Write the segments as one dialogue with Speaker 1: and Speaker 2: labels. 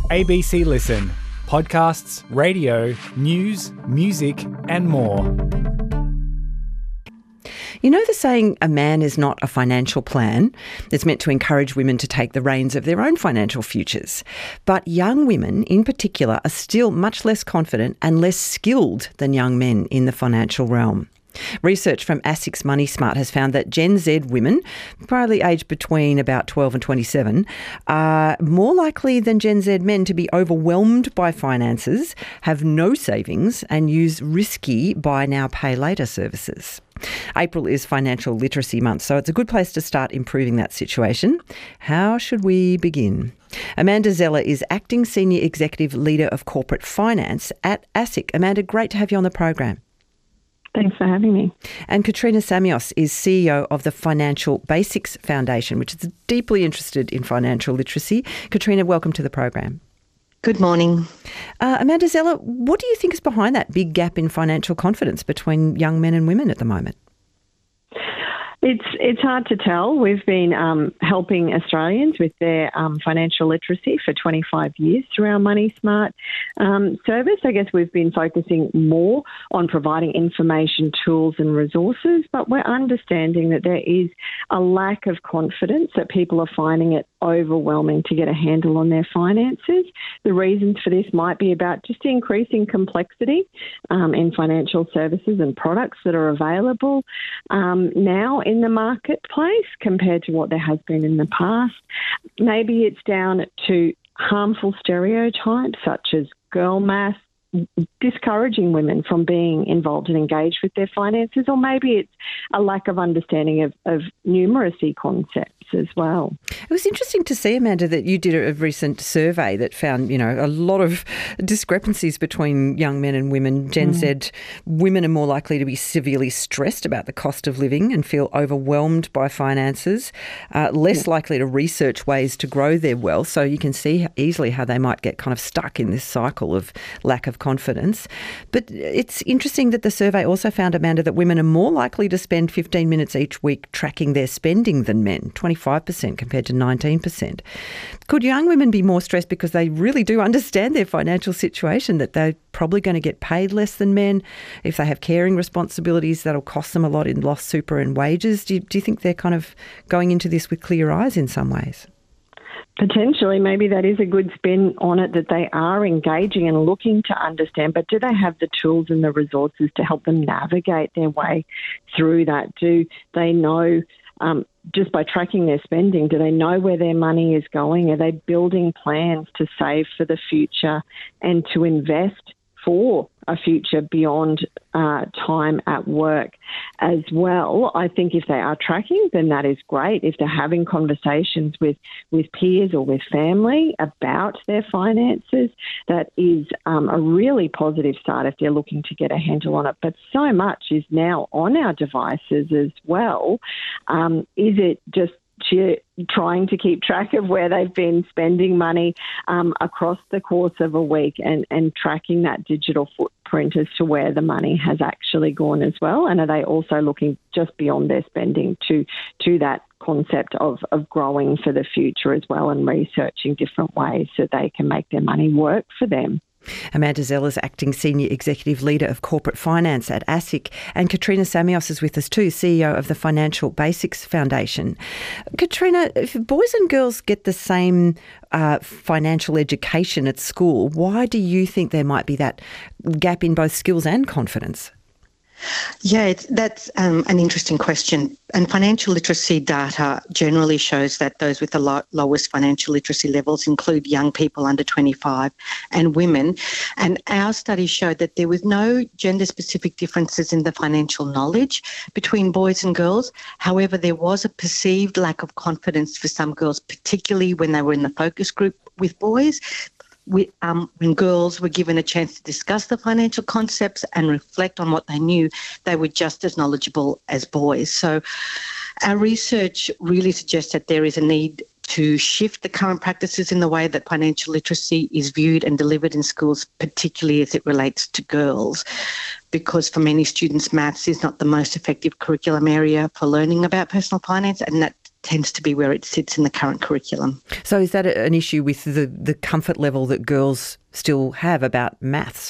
Speaker 1: ABC Listen. Podcasts, radio, news, music and more.
Speaker 2: You know the saying, a man is not a financial plan? It's meant to encourage women to take the reins of their own financial futures. But young women in particular are still much less confident and less skilled than young men in the financial realm. Research from ASIC's Money Smart has found that Gen Z women, probably aged between about 12 and 27, are more likely than Gen Z men to be overwhelmed by finances, have no savings and use risky buy now, pay later services. April is Financial Literacy Month, so it's a good place to start improving that situation. How should we begin? Amanda Zeller is Acting Senior Executive Leader of Corporate Finance at ASIC. Amanda, great to have you on the program.
Speaker 3: Thanks for having me.
Speaker 2: And Katrina Samios is CEO of the Financial Basics Foundation, which is deeply interested in financial literacy. Katrina, welcome to the program.
Speaker 4: Good morning.
Speaker 2: Amanda Zeller, what do you think is behind that big gap in financial confidence between young men and women at the moment?
Speaker 3: It's hard to tell. We've been helping Australians with their financial literacy for 25 years through our Money Smart service. I guess we've been focusing more on providing information, tools and resources, but we're understanding that there is a lack of confidence, that people are finding it overwhelming to get a handle on their finances. The reasons for this might be about just increasing complexity in financial services and products that are available now in the marketplace compared to what there has been in the past. Maybe it's down to harmful stereotypes such as girl math, discouraging women from being involved and engaged with their finances, or maybe it's a lack of understanding of numeracy concepts as well.
Speaker 2: It was interesting to see, Amanda, that you did a recent survey that found, a lot of discrepancies between young men and women. Gen Z women are more likely to be severely stressed about the cost of living and feel overwhelmed by finances, less likely to research ways to grow their wealth. So you can see easily how they might get kind of stuck in this cycle of lack of confidence. But it's interesting that the survey also found, Amanda, that women are more likely to spend 15 minutes each week tracking their spending than men, 25% compared to 19%. Could young women be more stressed because they really do understand their financial situation, that they're probably going to get paid less than men? If they have caring responsibilities, that'll cost them a lot in lost super and wages. Do you think they're kind of going into this with clear eyes in some ways?
Speaker 3: Potentially, maybe that is a good spin on it, that they are engaging and looking to understand, but do they have the tools and the resources to help them navigate their way through that? Do they know, just by tracking their spending, do they know where their money is going? Are they building plans to save for the future and to invest for a future beyond time at work as well? I think if they are tracking, then that is great. If they're having conversations with peers or with family about their finances, that is a really positive start if they're looking to get a handle on it. But so much is now on our devices as well. Is it just trying to keep track of where they've been spending money across the course of a week and tracking that digital footprint as to where the money has actually gone as well? And are they also looking just beyond their spending to that concept of growing for the future as well and researching different ways so they can make their money work for them?
Speaker 2: Amanda Zeller is Acting Senior Executive Leader of Corporate Finance at ASIC, and Katrina Samios is with us too, CEO of the Financial Basics Foundation. Katrina, if boys and girls get the same financial education at school, why do you think there might be that gap in both skills and confidence?
Speaker 4: Yeah, that's an interesting question. And financial literacy data generally shows that those with the lowest financial literacy levels include young people under 25 and women. And our study showed that there was no gender-specific differences in the financial knowledge between boys and girls. However, there was a perceived lack of confidence for some girls, particularly when they were in the focus group with boys. When girls were given a chance to discuss the financial concepts and reflect on what they knew, they were just as knowledgeable as boys. So our research really suggests that there is a need to shift the current practices in the way that financial literacy is viewed and delivered in schools, particularly as it relates to girls, because for many students, maths is not the most effective curriculum area for learning about personal finance, and that tends to be where it sits in the current curriculum.
Speaker 2: So is that an issue with the comfort level that girls still have about maths?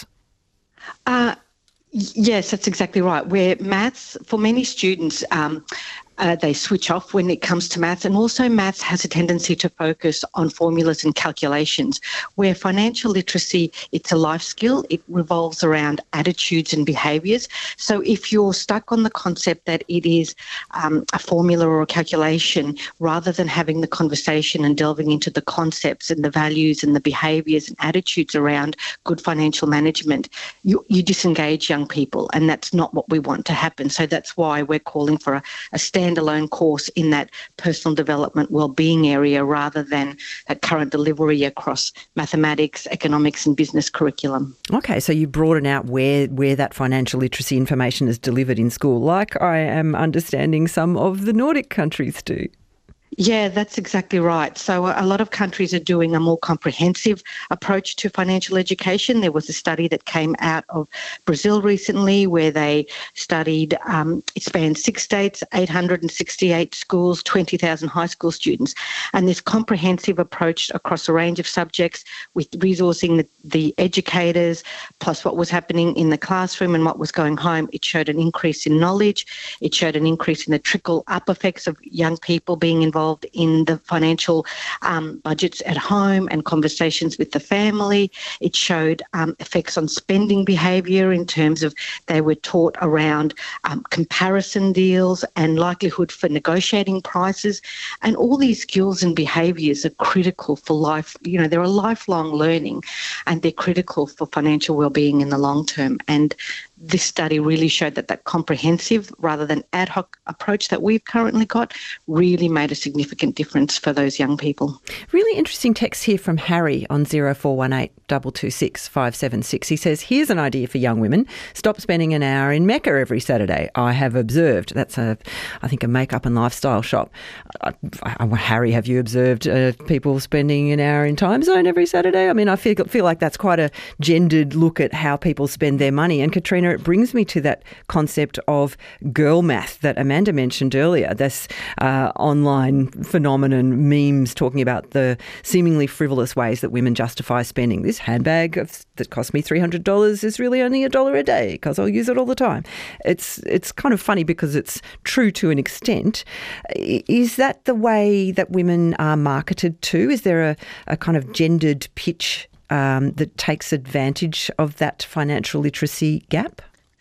Speaker 4: Yes, that's exactly right. Where maths, for many students, they switch off when it comes to maths, and also maths has a tendency to focus on formulas and calculations, where financial literacy, it's a life skill. It revolves around attitudes and behaviours. So if you're stuck on the concept that it is a formula or a calculation, rather than having the conversation and delving into the concepts and the values and the behaviours and attitudes around good financial management, you disengage young people, and that's not what we want to happen. So that's why we're calling for a standalone course in that personal development wellbeing area, rather than a current delivery across mathematics, economics and business curriculum.
Speaker 2: Okay, so you broaden out where that financial literacy information is delivered in school, like I am understanding some of the Nordic countries do.
Speaker 4: Yeah, that's exactly right. So a lot of countries are doing a more comprehensive approach to financial education. There was a study that came out of Brazil recently where they studied, it spanned 6 states, 868 schools, 20,000 high school students. And this comprehensive approach across a range of subjects with resourcing the educators, plus what was happening in the classroom and what was going home, it showed an increase in knowledge. It showed an increase in the trickle-up effects of young people being involved in the financial budgets at home and conversations with the family. It showed effects on spending behaviour in terms of they were taught around comparison deals and likelihood for negotiating prices. And all these skills and behaviours are critical for life. You know, they're a lifelong learning, and they're critical for financial wellbeing in the long term. And this study really showed that comprehensive rather than ad hoc approach that we've currently got really made a significant difference for those young people.
Speaker 2: Really interesting text here from Harry on 0418 226 576. He says, here's an idea for young women. Stop spending an hour in Mecca every Saturday. I have observed. That's, I think, a makeup and lifestyle shop. Harry, have you observed people spending an hour in Time Zone every Saturday? I mean, I feel like that's quite a gendered look at how people spend their money. And Katrina, it brings me to that concept of girl math that Amanda mentioned earlier, this online phenomenon, memes talking about the seemingly frivolous ways that women justify spending. This handbag that cost me $300 is really only $1 a day because I'll use it all the time. It's kind of funny because it's true to an extent. Is that the way that women are marketed to? Is there a kind of gendered pitch that takes advantage of that financial literacy gap?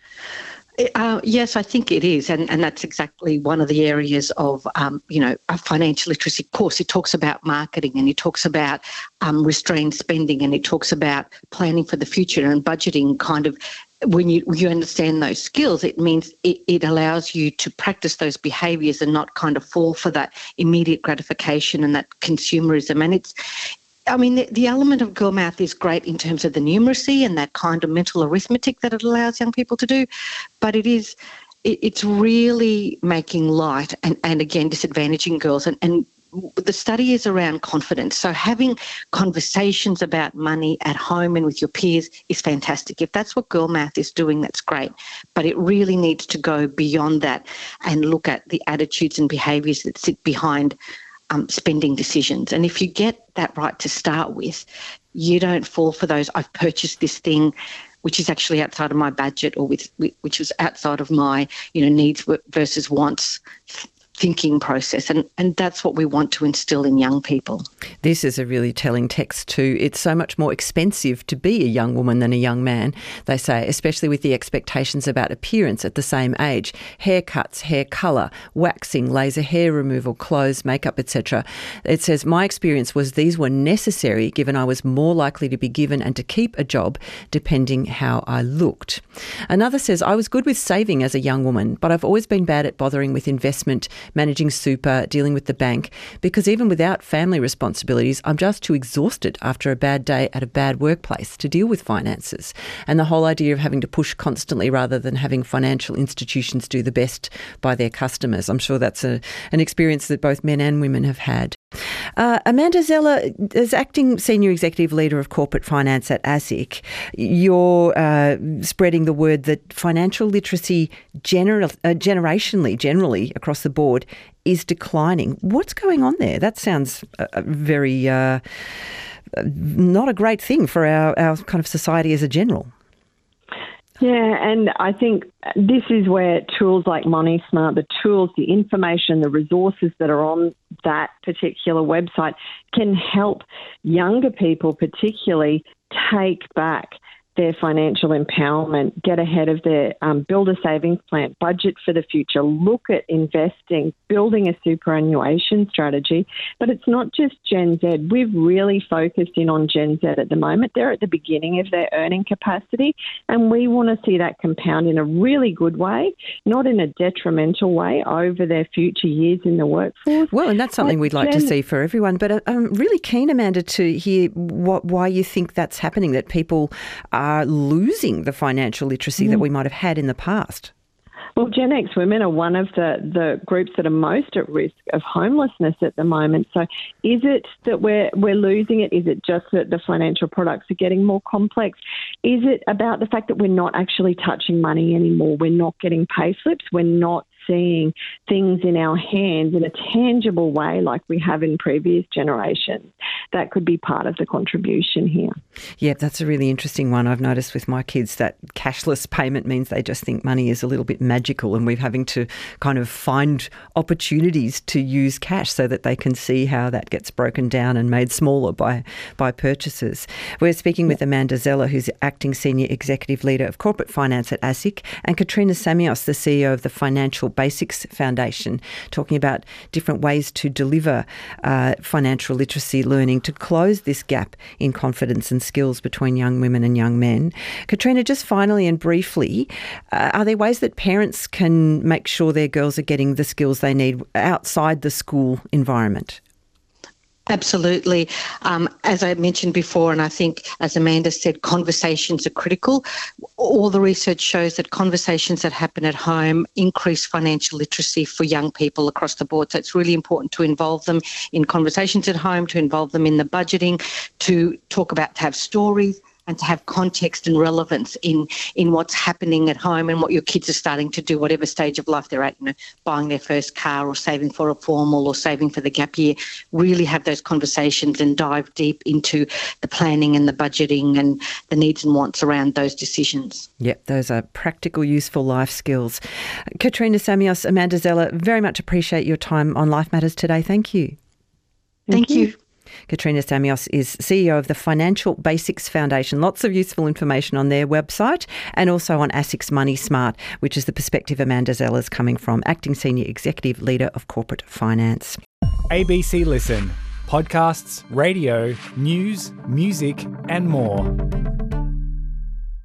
Speaker 4: Yes, I think it is. And that's exactly one of the areas of, a financial literacy course. It talks about marketing, and it talks about restrained spending, and it talks about planning for the future and budgeting. Kind of when you understand those skills, it means it allows you to practice those behaviours and not kind of fall for that immediate gratification and that consumerism. And the element of girl math is great in terms of the numeracy and that kind of mental arithmetic that it allows young people to do, but it's really making light and again, disadvantaging girls. And the study is around confidence. So having conversations about money at home and with your peers is fantastic. If that's what girl math is doing, that's great. But it really needs to go beyond that and look at the attitudes and behaviours that sit behind spending decisions. And if you get that right to start with, you don't fall for those, I've purchased this thing which is actually outside of my budget or which was outside of my needs versus wants thinking process. And that's what we want to instill in young people.
Speaker 2: This is a really telling text too. It's so much more expensive to be a young woman than a young man, they say, especially with the expectations about appearance at the same age. Haircuts, hair colour, waxing, laser hair removal, clothes, makeup, etc. It says, my experience was these were necessary given I was more likely to be given and to keep a job depending how I looked. Another says, I was good with saving as a young woman, but I've always been bad at bothering with investment, managing super, dealing with the bank, because even without family responsibilities, I'm just too exhausted after a bad day at a bad workplace to deal with finances. And the whole idea of having to push constantly rather than having financial institutions do the best by their customers. I'm sure that's an experience that both men and women have had. Amanda Zeller, as acting senior executive leader of corporate finance at ASIC, you're spreading the word that financial literacy generally across the board is declining. What's going on there? That sounds very not a great thing for our kind of society as a general.
Speaker 3: Yeah, and I think this is where tools like Money Smart, the tools, the information, the resources that are on that particular website can help younger people particularly take back their financial empowerment, get ahead of their build a savings plan, budget for the future, look at investing, building a superannuation strategy. But it's not just Gen Z. We've really focused in on Gen Z at the moment. They're at the beginning of their earning capacity, and we want to see that compound in a really good way, not in a detrimental way over their future years in the workforce.
Speaker 2: Well, and that's something we'd like to see for everyone. But I'm really keen, Amanda, to hear why you think that's happening, that people are losing the financial literacy that we might have had in the past.
Speaker 3: Well, Gen X women are one of the groups that are most at risk of homelessness at the moment. So is it that we're losing it? Is it just that the financial products are getting more complex? Is it about the fact that we're not actually touching money anymore? We're not getting pay slips. We're not seeing things in our hands in a tangible way like we have in previous generations. That could be part of the contribution here.
Speaker 2: Yeah, that's a really interesting one. I've noticed with my kids that cashless payment means they just think money is a little bit magical, and we're having to kind of find opportunities to use cash so that they can see how that gets broken down and made smaller by purchases. We're speaking with Amanda Zeller, who's acting senior executive leader of corporate finance at ASIC, and Katrina Samios, the CEO of the Financial Basics Foundation, talking about different ways to deliver financial literacy learning to close this gap in confidence and skills between young women and young men. Katrina, just finally and briefly, are there ways that parents can make sure their girls are getting the skills they need outside the school environment?
Speaker 4: Absolutely. As I mentioned before, and I think, as Amanda said, conversations are critical. All the research shows that conversations that happen at home increase financial literacy for young people across the board. So it's really important to involve them in conversations at home, to involve them in the budgeting, to have stories, and to have context and relevance in what's happening at home and what your kids are starting to do, whatever stage of life they're at, buying their first car or saving for a formal or saving for the gap year. Really have those conversations and dive deep into the planning and the budgeting and the needs and wants around those decisions.
Speaker 2: Yep, those are practical, useful life skills. Katrina Samios, Amanda Zeller, very much appreciate your time on Life Matters today. Thank you.
Speaker 4: Thank you.
Speaker 2: Katrina Samios is CEO of the Financial Basics Foundation. Lots of useful information on their website and also on ASIC's Money Smart, which is the perspective Amanda Zeller is coming from, acting senior executive leader of corporate finance.
Speaker 1: ABC Listen. Podcasts, radio, news, music and more.